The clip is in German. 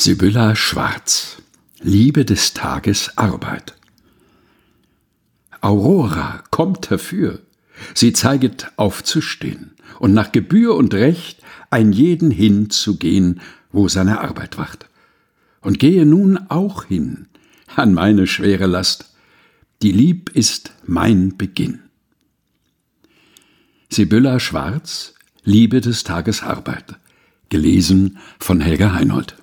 Sibylla Schwarz. Liebe des Tages Arbeit. Aurora kommt herfür, sie zeiget aufzustehn und nach Gebühr und Recht ein jeden hinzugehn, wo seine Arbeit wacht. Und gehe nun auch hin an meine schwere Last, die lieb ist mein Beginn. Sibylla Schwarz, Liebe des Tages Arbeit. Gelesen von Helga Heinold.